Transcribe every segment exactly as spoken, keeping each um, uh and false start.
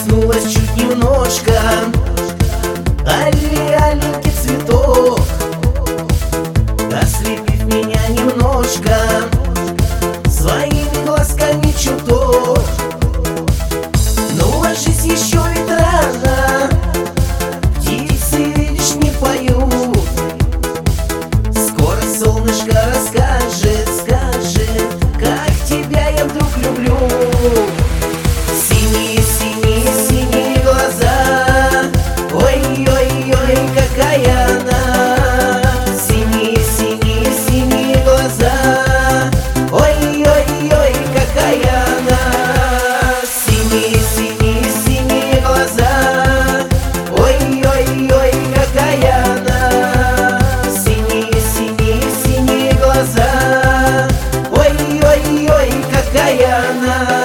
Коснулась чуть немножко алле аленький цветок, ослепив меня немножко своими глазками чуток. Но ложись еще ведь рано, птицы, видишь, не поют. Скоро солнышко расскажет, скажет, как тебя я вдруг люблю. Синие, синие, синие глаза, ой-ой-ой, какая она. Синие, синие, синие глаза, ой-ой-ой, какая она. Синие, синие, синие глаза, ой-ой-ой, какая она. Синие, синие, синие глаза, ой-ой-ой, какая она.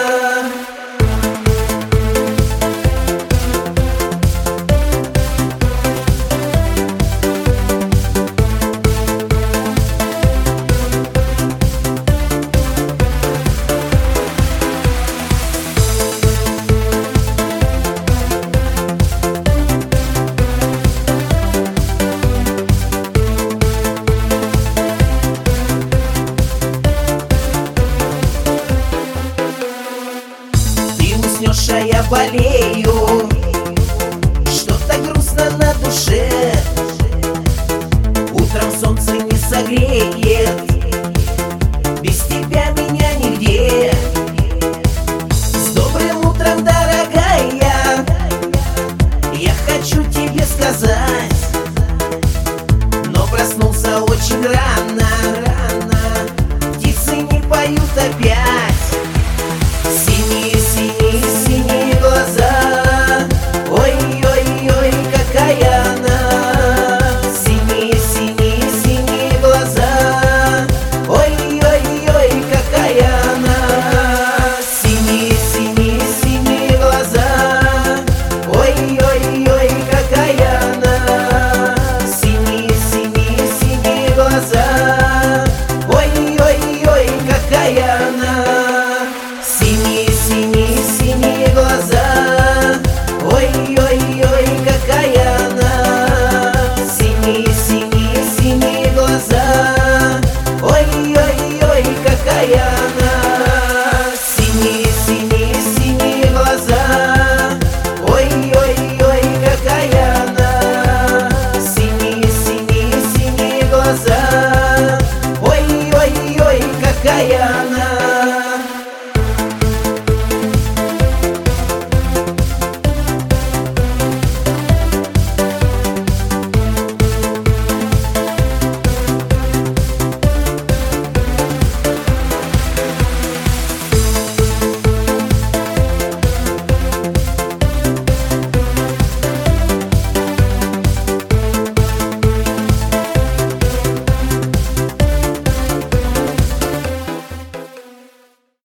Уснешь, а я болею, что-то грустно на душе. Утром солнце не согреет.